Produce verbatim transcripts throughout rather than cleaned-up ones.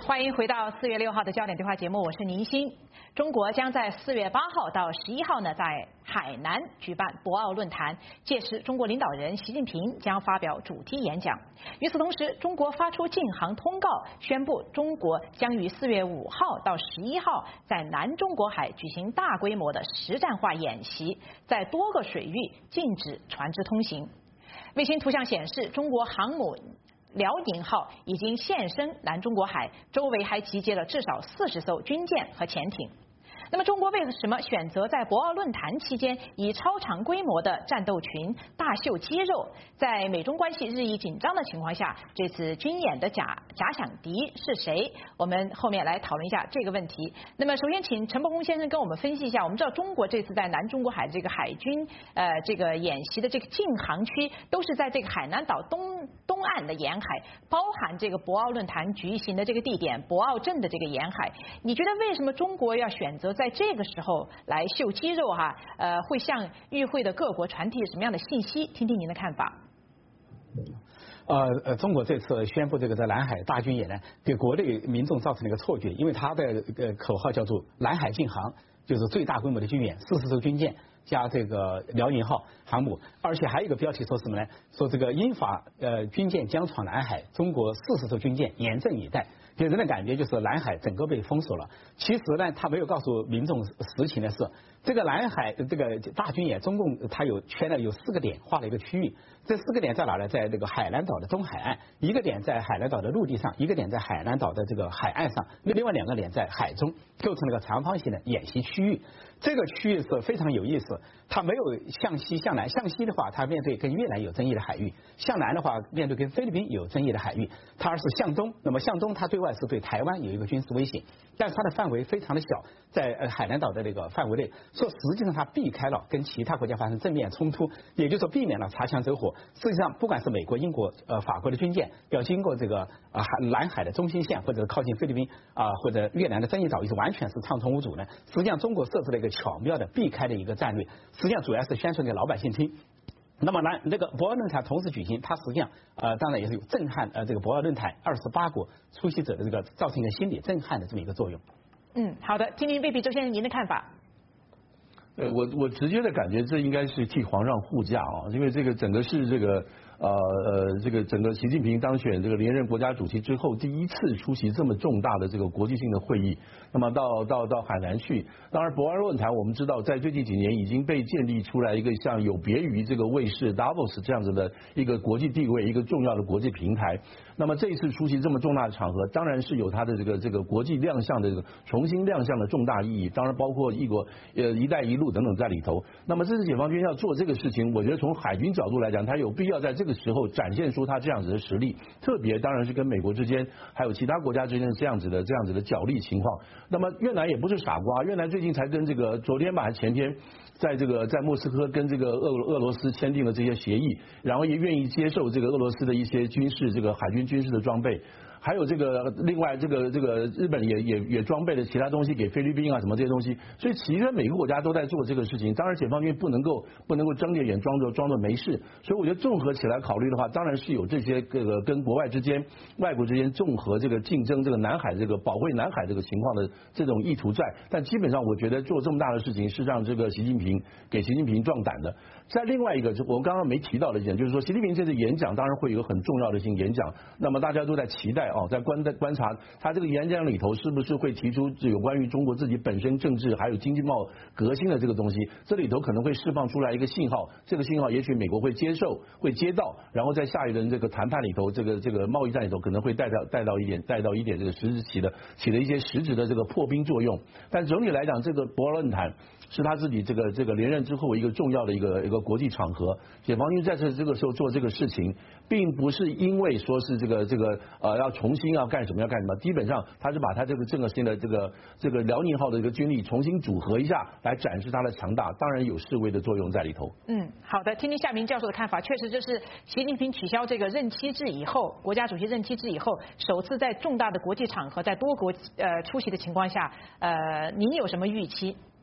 欢迎回到四月六号的焦点对话节目，我是宁欣。中国将在四月八号到十一号呢，在海南举办博鳌论坛，届时中国领导人习近平将发表主题演讲。与此同时，中国发出禁航通告，宣布中国将于四月五号到十一号在南中国海举行大规模的实战化演习，在多个水域禁止船只通行。卫星图像显示，中国航母辽宁号已经现身南中国海，周围还集结了至少四十艘军舰和潜艇。那么，中国为什么选择在博鳌论坛期间以超长规模的战斗群大秀肌肉？在美中关系日益紧张的情况下，这次军演的假假想敌是谁？我们后面来讨论一下这个问题。那么，首先请陈伯宏先生跟我们分析一下。我们知道，中国这次在南中国海这个海军呃这个演习的这个禁航区，都是在这个海南岛东东岸的沿海，包含这个博鳌论坛举行的这个地点博鳌镇的这个沿海。你觉得为什么中国要选择在这个时候来秀肌肉哈、啊？呃，会向与会的各国传递什么样的信息？听听您的看法。 呃呃，中国这次宣布这个在南海大军演呢，给国内民众造成了一个错觉，因为它的呃口号叫做南海禁航，就是最大规模的军演，四十艘军舰加这个辽宁号航母，而且还有一个标题说什么呢？说这个英法呃军舰将闯南海，中国四十艘军舰严阵以待。给人的感觉就是南海整个被封锁了。其实呢，他没有告诉民众实情的是，这个南海这个大军演，中共它有圈了有四个点，划了一个区域。这四个点在哪呢？在这个海南岛的东海岸，一个点在海南岛的陆地上，一个点在海南岛的这个海岸上，另外两个点在海中，构成了个长方形的演习区域。这个区域是非常有意思，它没有向西向南，向西的话，它面对跟越南有争议的海域；向南的话，面对跟菲律宾有争议的海域。它而是向东，那么向东它对外是对台湾有一个军事威胁，但是它的范围非常的小，在呃海南岛的那个范围内，说实际上它避开了跟其他国家发生正面冲突，也就是说避免了擦枪走火。实际上，不管是美国、英国、呃法国的军舰要经过这个啊海南海的中心线，或者靠近菲律宾啊或者越南的争议岛屿，是完全是畅通无阻的。实际上，中国设置了一个巧妙的避开的一个战略，实际上主要是宣传给老百姓听。那么呢，那个博鳌论坛同时举行，它实际上呃当然也是有震撼呃这个博鳌论坛二十八国出席者的这个造成一个心理震撼的这么一个作用。嗯， 好的，听听魏必周先生您的看法。 呃，我我直接的感觉这应该是替皇上护驾啊，因为这个整个是这个。呃呃，这个整个习近平当选这个连任国家主席之后，第一次出席这么重大的这个国际性的会议，那么到到到海南去。当然，博鳌论坛我们知道，在最近几年已经被建立出来一个像有别于这个卫士 Davos 这样子的一个国际地位、一个重要的国际平台。那么这一次出席这么重大的场合，当然是有它的这个这个国际亮相的这个重新亮相的重大意义。当然包括一国呃“一带一路”等等在里头。那么这次解放军要做这个事情，我觉得从海军角度来讲，它有必要在这个时候展现出他这样子的实力，特别当然是跟美国之间还有其他国家之间这样子的这样子的角力情况。那么越南也不是傻瓜，越南最近才跟这个昨天吧前天，在这个在莫斯科跟这个俄俄罗斯签订了这些协议，然后也愿意接受这个俄罗斯的一些军事这个海军军事的装备。还有这个，另外这个这个日本也也也装备了其他东西给菲律宾啊什么这些东西，所以其实每个国家都在做这个事情。当然，解放军不能够不能够睁着眼装着装着没事，所以我觉得综合起来考虑的话，当然是有这些这个跟国外之间、外国之间综合这个竞争这个南海这个保卫南海这个情况的这种意图在。但基本上，我觉得做这么大的事情是让这个习近平给习近平壮胆的。在另外一个，我刚刚没提到的一点，就是说习近平这次演讲当然会有一个很重要的性演讲，那么大家都在期待。哦，在观观察他这个演讲里头是不是会提出有关于中国自己本身政治还有经济贸革新的这个东西，这里头可能会释放出来一个信号，这个信号也许美国会接受会接到，然后在下一轮这个谈判里头，这个这个贸易战里头可能会带到带到一点带到一点这个实质起的起了一些实质的这个破冰作用。但总体来讲，这个博鳌论坛是他自己这个这个连任之后一个重要的一个一个国际场合，解放军在这这个时候做这个事情，并不是因为说是这个这个呃要重新要干什么要干什么，基本上他是把他这个这个新的这个这个辽宁号的这个军力重新组合一下，来展示它的强大，当然有示威的作用在里头。 嗯，好的，听听夏明教授的看法，确实这是习近平取消这个任期制以后，国家主席任期制以后，首次在重大的国际场合，在多国呃出席的情况下，呃，您有什么预期？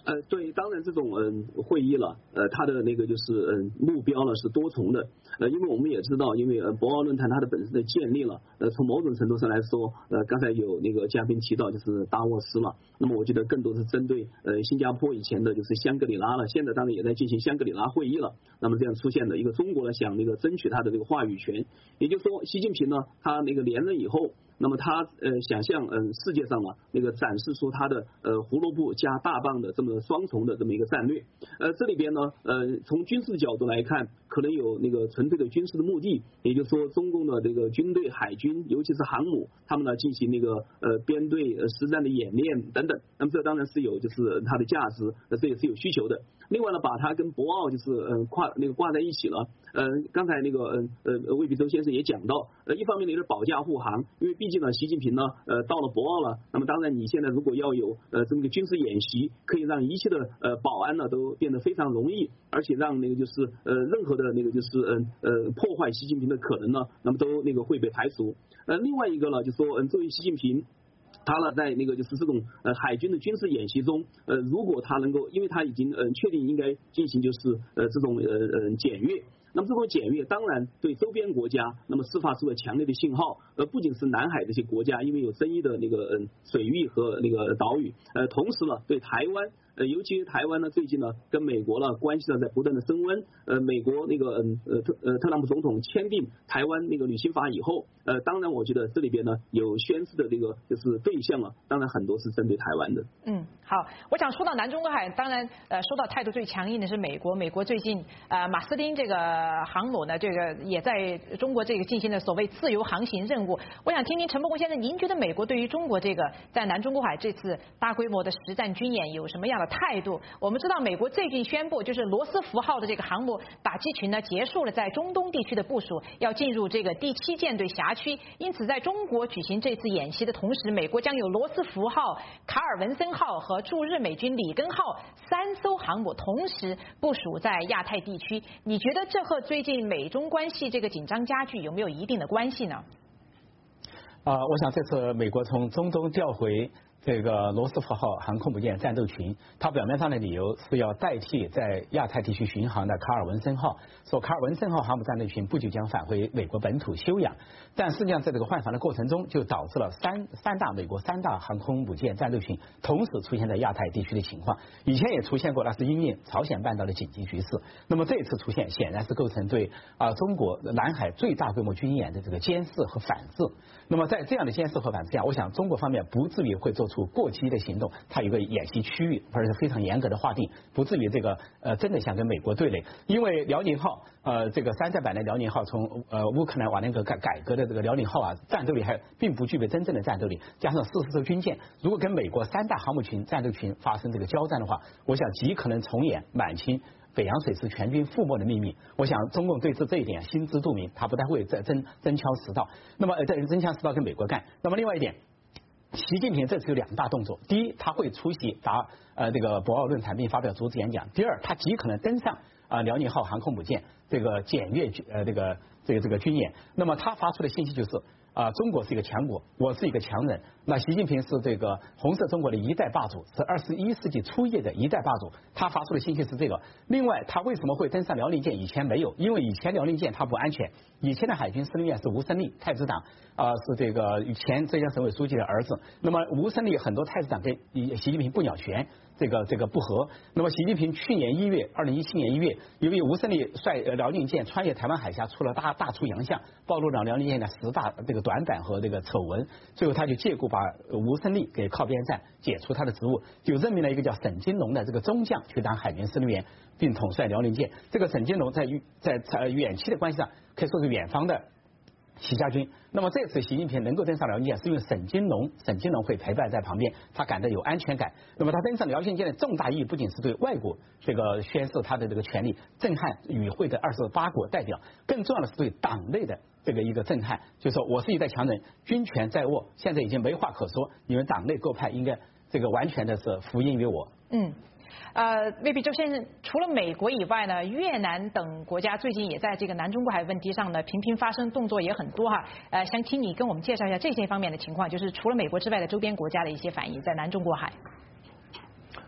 呃，对，当然这种嗯会议了，呃，它的那个就是嗯目标呢是多重的，呃，因为我们也知道，因为呃博鳌论坛它的本身的建立了，呃，从某种程度上来说，呃，刚才有那个嘉宾提到就是达沃斯了，那么我觉得更多是针对呃新加坡以前的就是香格里拉了，现在当然也在进行香格里拉会议了，那么这样出现的一个中国呢想那个争取它的这个话语权，也就是说习近平呢他那个连任以后。那么他呃想向嗯世界上啊那个展示出他的呃胡萝卜加大棒的这么双重的这么一个战略，呃这里边呢呃从军事角度来看，可能有那个纯粹的军事的目的，也就是说中共的这个军队、海军，尤其是航母，他们呢进行那个呃编队呃实战的演练等等，那么这当然是有就是它的价值，呃这也是有需求的。另外呢，把它跟博鳌就是嗯、呃、挂那个挂在一起了，呃刚才那个嗯呃魏必周先生也讲到，呃一方面呢是保驾护航，因为毕竟呢，习近平呢，呃，到了博鳌了，那么当然你现在如果要有呃这么个军事演习，可以让一切的呃保安呢都变得非常容易，而且让那个就是呃任何的那个就是嗯 呃, 呃破坏习近平的可能呢，那么都那个会被排除。呃，另外一个呢，就说嗯，作为习近平。他呢，在那个就是这种呃海军的军事演习中，呃，如果他能够，因为他已经呃确定应该进行就是呃这种呃呃检阅。那么这种检阅当然对周边国家，那么释放出了强烈的信号，而不仅是南海这些国家，因为有争议的那个嗯水域和那个岛屿，呃，同时呢对台湾。呃，尤其台湾呢，最近呢跟美国呢关系呢在不断的升温。呃，美国那个嗯呃特呃特朗普总统签订台湾那个旅行法以后，呃，当然我觉得这里边呢有宣示的这个就是对象啊，当然很多是针对台湾的。 嗯，好，我想说到南中国海，当然呃说到态度最强硬的是美国，美国最近呃马斯汀这个航母呢，这个也在中国这个进行了所谓自由航行任务。我想听听陈伯宏先生，您觉得美国对于中国这个在南中国海这次大规模的实战军演有什么样的态度？我们知道美国最近宣布，就是罗斯福号的这个航母打击群呢结束了在中东地区的部署，要进入这个第七舰队辖区。因此，在中国举行这次演习的同时，美国将有罗斯福号、卡尔文森号和驻日美军里根号三艘航母同时部署在亚太地区。你觉得这和最近美中关系这个紧张加剧有没有一定的关系呢？ 啊、呃，我想这次美国从中东调回这个罗斯福号航空母舰战斗群，它表面上的理由是要代替在亚太地区巡航的卡尔文森号，说卡尔文森号航母战斗群不久将返回美国本土休养，但实际上在这个换防的过程中，就导致了三三大美国三大航空母舰战斗群同时出现在亚太地区的情况。以前也出现过，那是因应朝鲜半岛的紧急局势。那么这次出现，显然是构成对啊、呃、中国南海最大规模军演的这个监视和反制。那么在这样的监视和反制下，我想中国方面不至于会做出过激的行动，它有个演习区域，而且非常严格的划定，不至于这个呃真的想跟美国对垒。因为辽宁号呃这个山寨版的辽宁号从呃乌克兰瓦良格改改革的这个辽宁号啊，战斗力还并不具备真正的战斗力，加上四十艘军舰，如果跟美国三大航母群战斗群发生这个交战的话，我想极可能重演满清北洋水师全军覆没的秘密。我想中共对此这一点心知肚明，他不太会再真真枪实弹。那么呃在真枪实弹跟美国干。那么另外一点，习近平这次有两大动作：第一，他会出席达呃这个博鳌论坛并发表主旨演讲；第二，他极可能登上啊、呃、辽宁号航空母舰这个检阅呃这个这个这个军演。那么他发出的信息就是啊、呃、中国是一个强国，我是一个强人。那习近平是这个红色中国的一代霸主，是二十一世纪初叶的一代霸主。他发出的信息是这个。另外，他为什么会登上辽宁舰？以前没有，因为以前辽宁舰它不安全。以前的海军司令员是吴胜利，太子党啊、呃、是这个前浙江省委书记的儿子。那么吴胜利很多太子党跟习近平不鸟权，这个这个不和。那么习近平去年一月，二零一七年一月，由于吴胜利率辽宁舰穿越台湾海峡出了大大出洋相，暴露了辽宁舰的十大这个短板和这个丑闻，最后他就借故把吴胜利给靠边站，解除他的职务，就任命了一个叫沈金龙的这个中将去当海军司令员，并统帅辽宁舰。这个沈金龙在在在远期的关系上可以说是远方的习家军。那么这次习近平能够登上辽宁舰，是因为沈金龙，沈金龙会陪伴在旁边，他感到有安全感。那么他登上辽宁舰的重大意义，不仅是对外国这个宣示他的这个权利，震撼与会的二十八国代表，更重要的是对党内的这个一个震撼，就是说我是一代强人，军权在握，现在已经没话可说，你们党内各派应该这个完全的是服膺于我。 嗯。呃，魏必周先生，除了美国以外呢，越南等国家最近也在这个南中国海问题上呢频频发生，动作也很多哈。呃，想请你跟我们介绍一下这些方面的情况，就是除了美国之外的周边国家的一些反应在南中国海。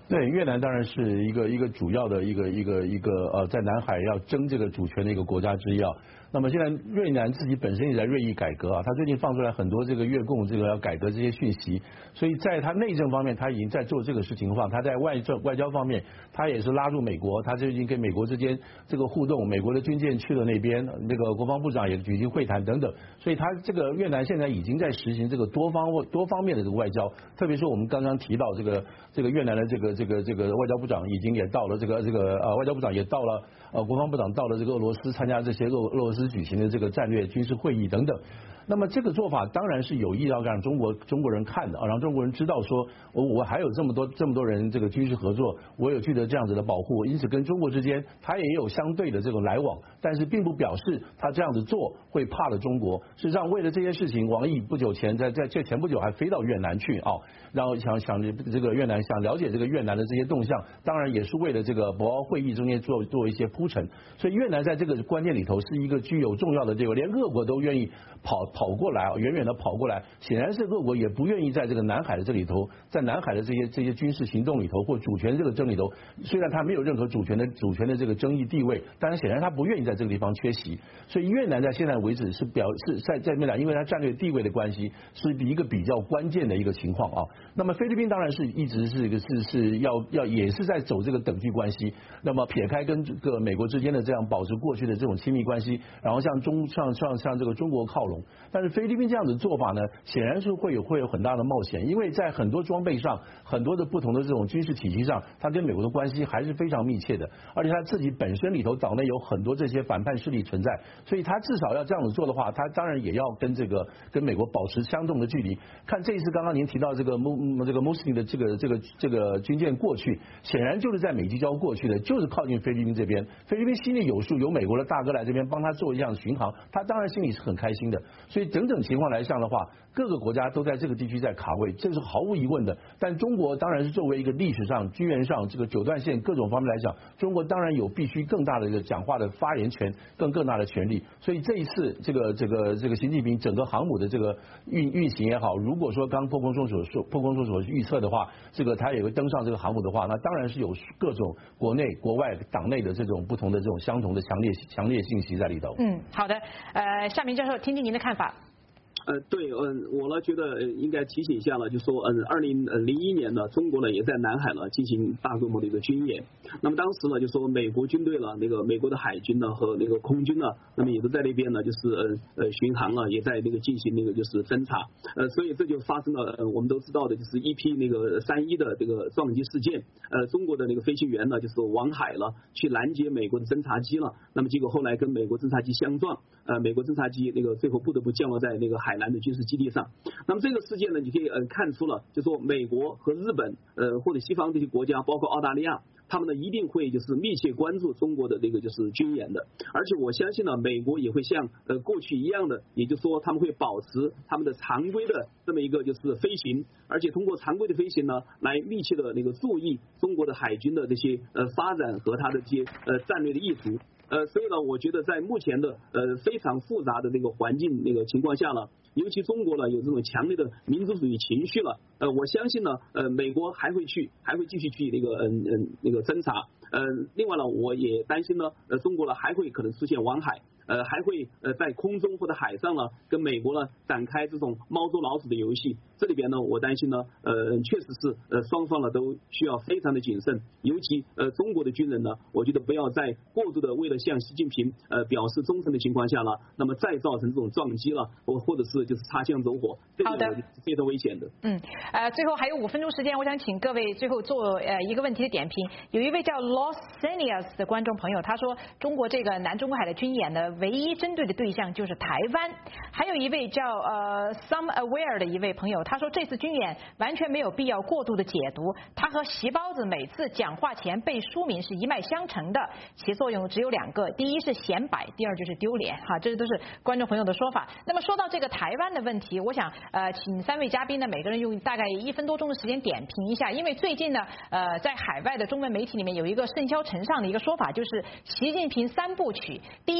对，越南当然是一个一个主要的一个一个一个呃，在南海要争这个主权的一个国家之一啊。那么现在越南自己本身也在锐意改革啊，他最近放出来很多这个越共这个要改革这些讯息，所以在他内政方面他已经在做这个事情的话，他在外政外交方面他也是拉住美国，他最近跟美国之间这个互动，美国的军舰去了那边，那个国防部长也举行会谈等等，所以他这个越南现在已经在实行这个多方多方面的这个外交，特别是我们刚刚提到这个这个越南的这个这个这个外交部长已经也到了这个这个呃外交部长也到了呃国防部长到了这个俄罗斯参加这些俄俄罗斯举行的这个战略军事会议等等。那么这个做法当然是有意要让中国中国人看的啊，让中国人知道说，我我还有这么多这么多人这个军事合作，我有取得这样子的保护，因此跟中国之间他也有相对的这种来往，但是并不表示他这样子做会怕了中国。事实上，为了这些事情，王毅不久前在在这前不久还飞到越南去啊，然后想想这个越南想了解这个越南的这些动向，当然也是为了这个博鳌会议中间做做一些铺陈。所以越南在这个关键里头是一个具有重要的这个，连俄国都愿意跑跑过来啊，远远的跑过来，显然是俄国也不愿意在这个南海的这里头，在南海的这些这些军事行动里头或主权这个争里头，虽然他没有任何主权的主权的这个争议地位，但是显然他不愿意在这个地方缺席。所以越南在现在为止是表示在在越南，因为它战略地位的关系，是一个比较关键的一个情况啊。那么菲律宾当然是一直是一个是是要要也是在走这个等距关系。那么撇开跟这个美国之间的这样保持过去的这种亲密关系，然后向中向向向这个中国靠拢。但是菲律宾这样子做法呢，显然是会有会有很大的冒险，因为在很多装备上，很多的不同的这种军事体系上，它跟美国的关系还是非常密切的，而且它自己本身里头岛内有很多这些反叛势力存在，所以它至少要这样子做的话，它当然也要跟这个跟美国保持相同的距离。看这一次刚刚您提到这个穆这个穆斯林的这个这个这个军舰过去，显然就是在美济礁过去的，就是靠近菲律宾这边，菲律宾心里有数，有美国的大哥来这边帮他做一样巡航，他当然心里是很开心的。所以整整情况来上的话，各个国家都在这个地区在卡位，这是毫无疑问的。但中国当然是作为一个历史上、军援上这个九段线各种方面来讲，中国当然有必须更大的一个讲话的发言权，更更大的权利。所以这一次这个这个这个习近平整个航母的这个运运行也好，如果说刚破空说所说破空说所预测的话，这个他也会登上这个航母的话，那当然是有各种国内国外党内的这种不同的这种相同的强烈强烈信息在里头。 嗯，好的，呃，夏明教授，听听您的看法。 呃，对，嗯，我呢觉得应该提醒一下了，就说，嗯，二零零一年呢，中国呢也在南海呢进行大规模的一个军演。那么当时呢，就说美国军队呢，那个美国的海军呢和那个空军呢，那么也都在那边呢，就是呃呃巡航啊，也在那个进行那个就是侦察。呃，所以这就发生了，呃，我们都知道的，就是一批那个三一的这个撞击事件。呃，中国的那个飞行员呢，就是往海了去拦截美国的侦察机了，那么结果后来跟美国侦察机相撞，呃，美国侦察机那个最后不得不降落在那个海南的军事基地上。那么这个事件呢，你可以呃看出了，就说美国和日本呃或者西方这些国家，包括澳大利亚，他们呢一定会就是密切关注中国的这个就是军演的。而且我相信呢，美国也会像呃过去一样的，也就是说他们会保持他们的常规的这么一个就是飞行，而且通过常规的飞行呢，来密切的那个注意中国的海军的这些呃发展和它的这些呃战略的意图。呃，所以呢，我觉得在目前的呃非常复杂的那个环境那个情况下呢，尤其中国呢有这种强烈的民族主义情绪了，呃，我相信呢，呃，美国还会去，还会继续去那个嗯嗯那个侦查，呃，另外呢，我也担心呢，呃，中国呢还会可能出现往海。呃，还会呃在空中或者海上呢，跟美国呢展开这种猫捉老鼠的游戏。这里边呢，我担心呢，呃，确实是呃双方呢都需要非常的谨慎，尤其呃中国的军人呢，我觉得不要在过度的为了向习近平呃表示忠诚的情况下呢，那么再造成这种撞击了，或或者是就是擦枪走火，这个是非常危险的。 嗯，呃，最后还有五分钟时间，我想请各位最后做呃一个问题的点评。有一位叫 Los Seniors 的观众朋友，他说中国这个南中国海的军演呢，唯一针对的对象就是台湾。还有一位叫呃 Some Aware 的一位朋友，他说这次军演完全没有必要过度的解读，他和席包子每次讲话前背书名是一脉相承的，其作用只有两个，第一是显摆，第二就是丢脸哈，这都是观众朋友的说法。那么说到这个台湾的问题，我想呃请三位嘉宾呢每个人用大概一分多钟的时间点评一下，因为最近呢呃在海外的中文媒体里面有一个甚嚣尘上的一个说法，就是习近平三部曲，第一呢就是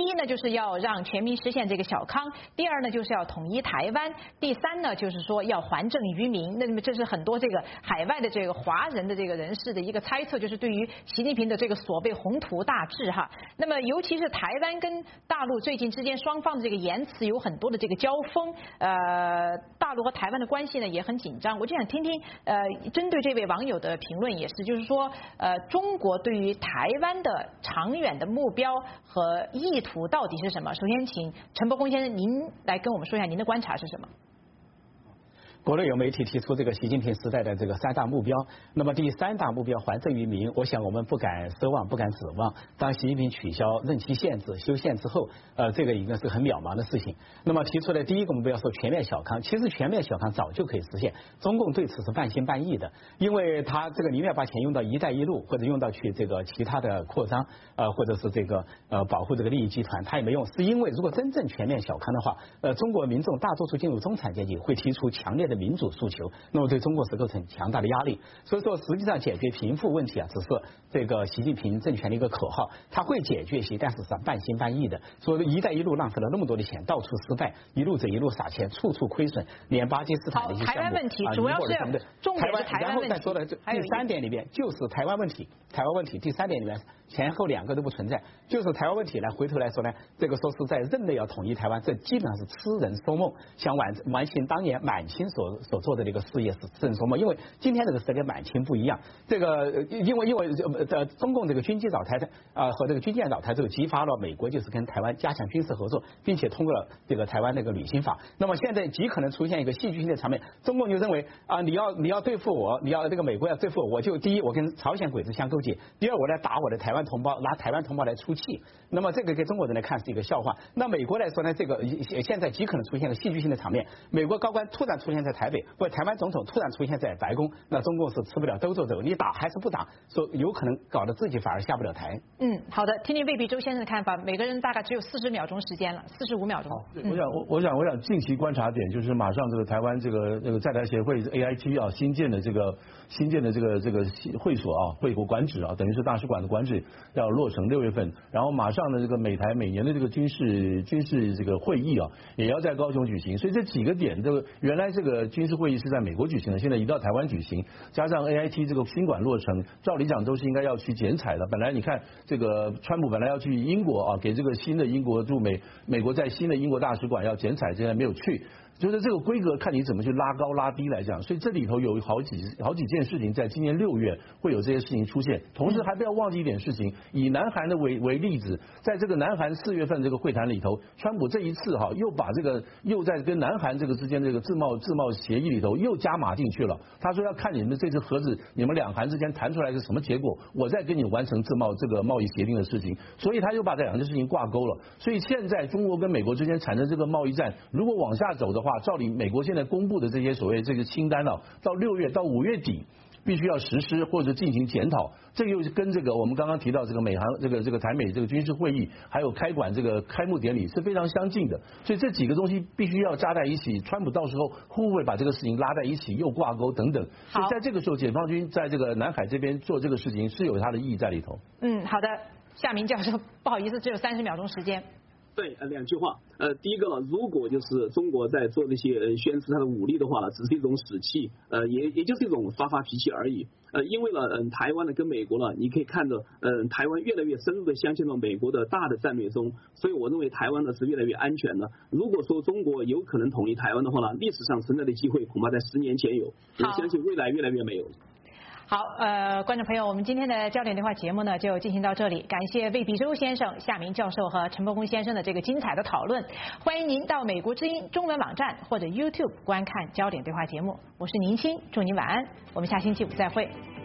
是要让全民实现这个小康，第二呢就是要统一台湾，第三呢就是说要还政于民。那么这是很多这个海外的这个华人的这个人士的一个猜测，就是对于习近平的这个所谓宏图大志哈。那么尤其是台湾跟大陆最近之间双方的这个言辞有很多的这个交锋，呃，大陆和台湾的关系呢也很紧张。我就想听听呃，针对这位网友的评论也是，就是说呃，中国对于台湾的长远的目标和意图到底是什么？首先，请陈伯公先生您来跟我们说一下您的观察是什么。 国内有媒体提出这个习近平时代的这个三大目标，那么第三大目标还政于民，我想我们不敢奢望，不敢指望。当习近平取消任期限制、修宪之后，呃，这个已经是很渺茫的事情。那么提出的第一个目标说全面小康，其实全面小康早就可以实现，中共对此是半信半疑的，因为他这个宁愿把钱用到“一带一路”或者用到去这个其他的扩张，呃，或者是这个呃保护这个利益集团，他也没用。是因为如果真正全面小康的话，呃，中国民众大多数进入中产阶级，会提出强烈的民主诉求，那么对中国是构成强大的压力。所以说，实际上解决贫富问题啊，只是这个习近平政权的一个口号，他会解决些，但是是半信半疑的。所以“一带一路”浪费了那么多的钱，到处失败，一路走一路撒钱，处处亏损，连巴基斯坦的一些项目， 台湾问题主要是重点是台湾问题。 然后再说的第三点里边就是台湾问题，台湾问题第三点里面前后两个都不存在，就是台湾问题呢。回头来说呢，这个说是在任内要统一台湾，这基本上是痴人说梦，想完完成当年满清所所做的这个事业是痴人说梦。因为今天这个时代跟满清不一样，这个因为因为呃中共这个军机扰台啊、呃、和这个军舰扰台之后，激发了美国就是跟台湾加强军事合作，并且通过了这个台湾那个旅行法。那么现在极可能出现一个戏剧性的场面，中共就认为啊、呃、你要你要对付我，你要这个美国要对付我，我就第一我跟朝鲜鬼子相勾结，第二我来打我的台湾同胞，拿台湾同胞来出气。那么这个给中国人来看是一个笑话。那美国来说呢，这个现在极可能出现了戏剧性的场面，美国高官突然出现在台北，或者台湾总统突然出现在白宫，那中共是吃不了兜着走，你打还是不打，说有可能搞得自己反而下不了台。 嗯，好的，听听魏必周先生的看法。每个人大概只有四十秒钟时间了，四十五秒钟。 我想，我我想，我想近期观察点就是马上这个台湾这个这个在台协会 A I T 啊新建的这个新建的这个这个会所啊会国馆址啊，等于是大使馆的馆址要落成六月份，然后马上的这个美台每年的这个军事军事这个会议啊也要在高雄举行，所以这几个点，这个原来这个军事会议是在美国举行的，现在移到台湾举行，加上 A I T 这个新馆落成，照理讲都是应该要去剪彩的。本来你看这个川普本来要去英国啊，给这个新的英国驻美美国在新的英国大使馆要剪彩，现在没有去。就是这个规格看你怎么去拉高拉低来讲，所以这里头有好几好几件事情，在今年六月会有这些事情出现。同时还不要忘记一点事情，以南韩的为为例子，在这个南韩四月份这个会谈里头，川普这一次哈又把这个又在跟南韩这个之间这个自贸自贸协议里头又加码进去了。他说要看你们这次盒子，你们两韩之间谈出来是什么结果，我再跟你完成自贸这个贸易协定的事情。所以他又把这两件事情挂钩了。所以现在中国跟美国之间产生这个贸易战，如果往下走的话，照理美国现在公布的这些所谓这个清单啊，到六月到五月底必须要实施或者进行检讨，这个又是跟这个我们刚刚提到这个美韩这个这个台美这个军事会议，还有开馆这个开幕典礼是非常相近的，所以这几个东西必须要扎在一起。川普到时候会不会把这个事情拉在一起又挂钩等等？所以在这个时候，解放军在这个南海这边做这个事情是有它的意义在里头。 嗯，好的，夏明教授，不好意思，只有三十秒钟时间。 对，呃，两句话，呃，第一个呢，如果就是中国在做这些呃宣示它的武力的话呢，只是一种使气，呃，也也就是一种发发脾气而已，呃，因为呢，嗯、呃，台湾呢跟美国呢，你可以看到，嗯、呃，台湾越来越深入的相信了美国的大的战略中，所以我认为台湾呢是越来越安全的。如果说中国有可能统一台湾的话呢，历史上存在的机会恐怕在十年前有，我相信未来越来越没有。 好，呃，观众朋友，我们今天的焦点对话节目呢就进行到这里，感谢魏必周先生、夏明教授和陈伯公先生的这个精彩的讨论。欢迎您到美国之音中文网站或者 YouTube 观看焦点对话节目。我是宁鑫，祝您晚安，我们下星期五再会。